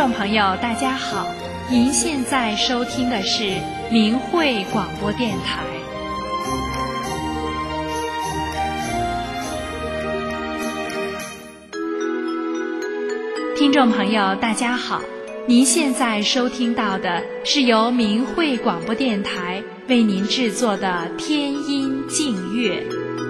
众朋友，大家好，您现在收听的是明慧广播电台。听众朋友，大家好，您现在收听到的是由明慧广播电台为您制作的天音净乐。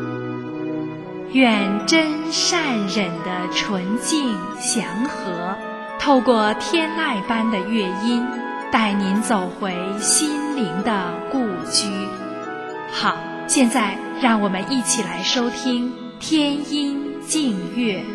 愿真善忍的纯净祥和，透过天籁般的乐音，带您走回心灵的故居。好，现在让我们一起来收听天音净乐。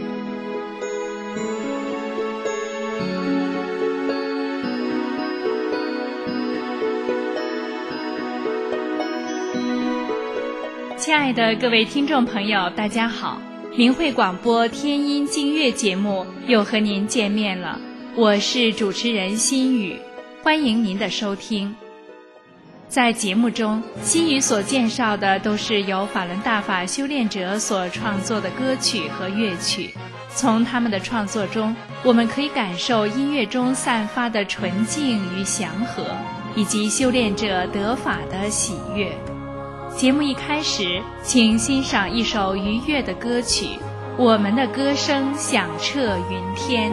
亲爱的各位听众朋友，大家好，明慧广播天音净乐节目又和您见面了，我是主持人心雨，欢迎您的收听。在节目中，心雨所介绍的都是由法轮大法修炼者所创作的歌曲和乐曲，从他们的创作中，我们可以感受音乐中散发的纯净与祥和，以及修炼者得法的喜悦。节目一开始，请欣赏一首愉悦的歌曲，我们的歌声响彻云天。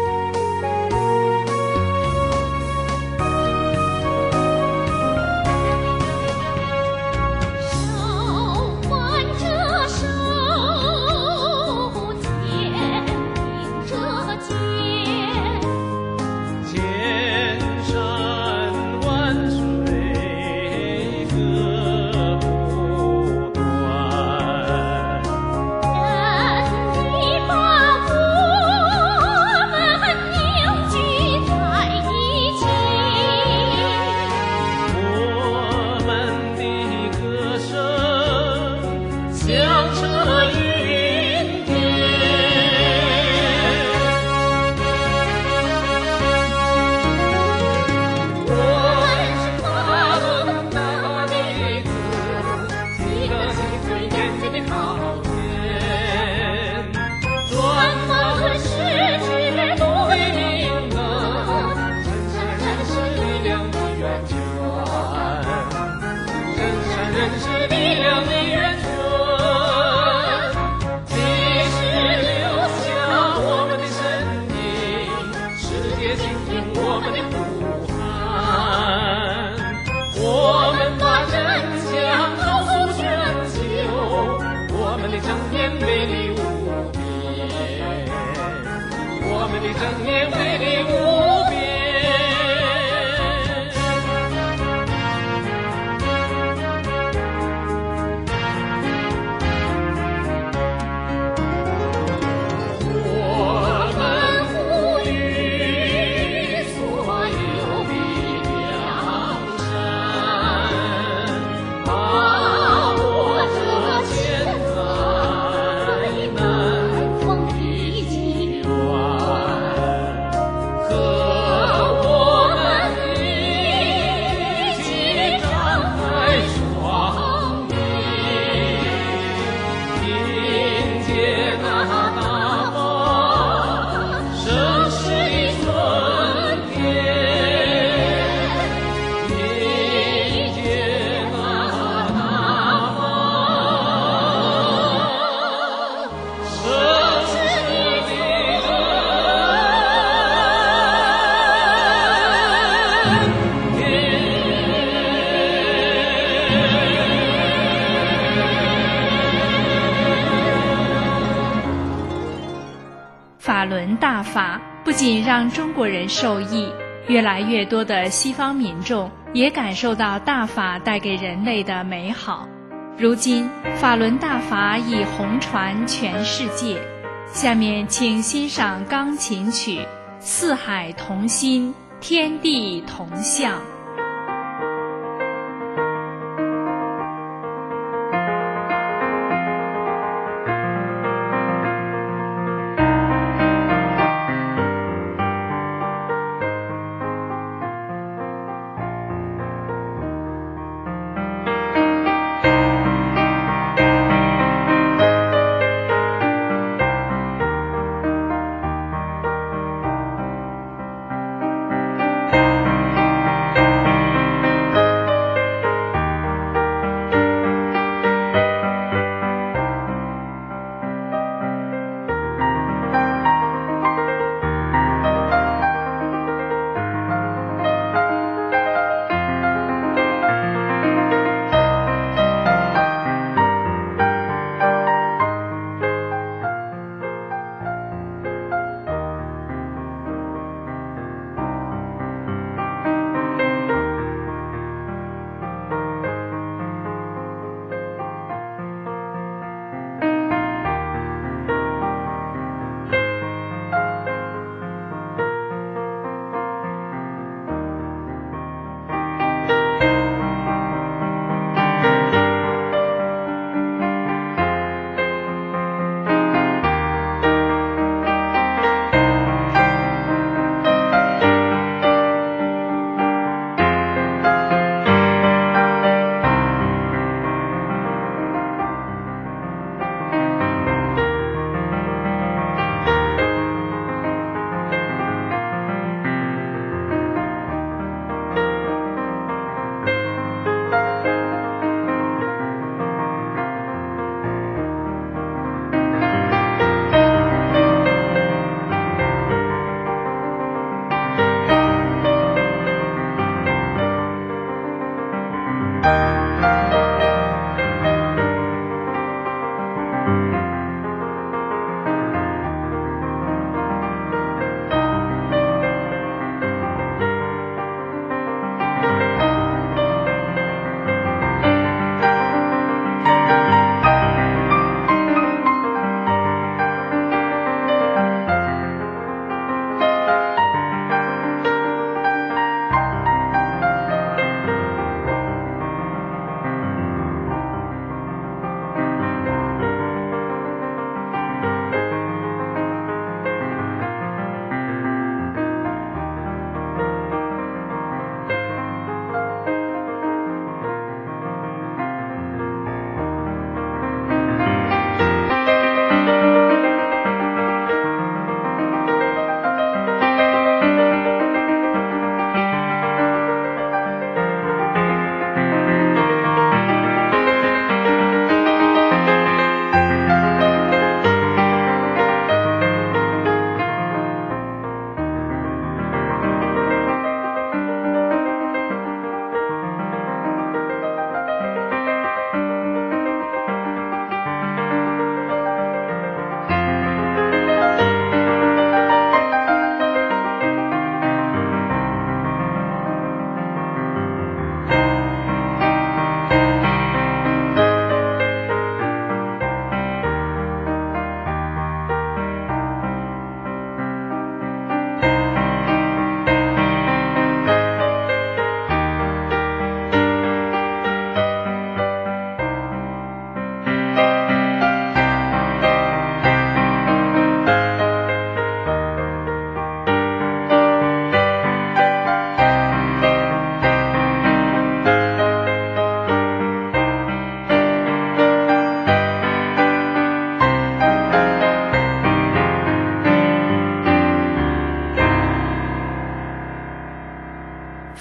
法轮大法不仅让中国人受益，越来越多的西方民众也感受到大法带给人类的美好。如今，法轮大法已红传全世界。下面请欣赏钢琴曲《四海同心，天地同向》。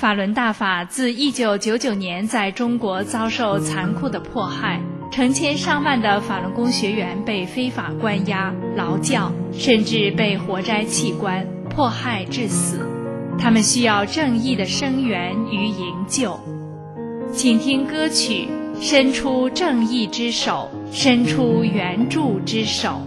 法轮大法自1999年在中国遭受残酷的迫害，成千上万的法轮功学员被非法关押、劳教，甚至被活摘器官、迫害致死。他们需要正义的声援与营救。请听歌曲《伸出正义之手，伸出援助之手》。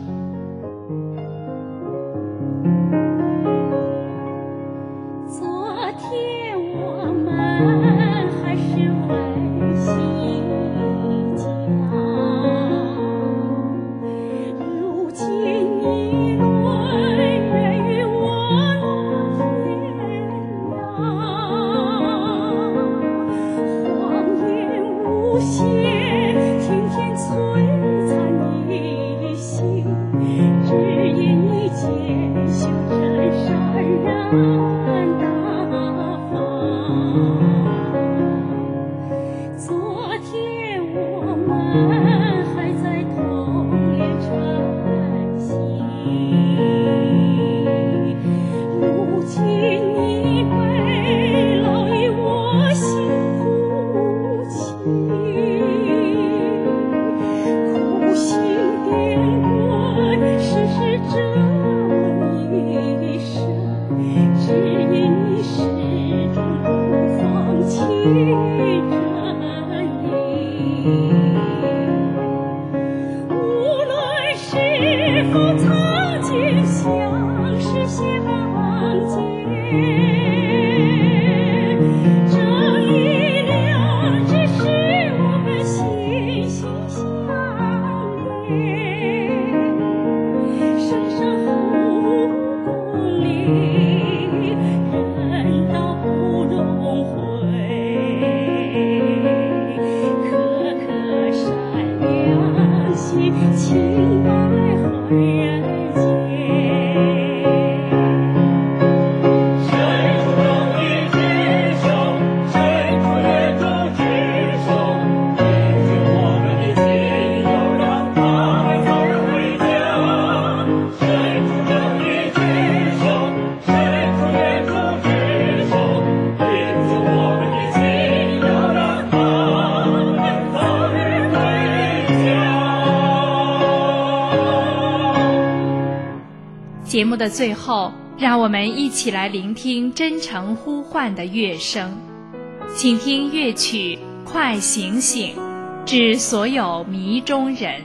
节目的最后，让我们一起来聆听真诚呼唤的乐声。请听乐曲《快醒醒》，致所有迷中人。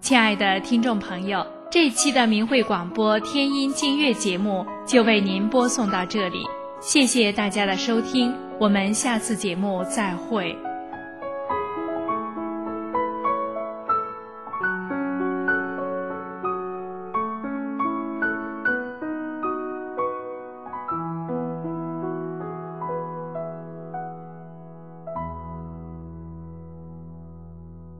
亲爱的听众朋友，这期的明慧广播天音净月节目就为您播送到这里，谢谢大家的收听，我们下次节目再会。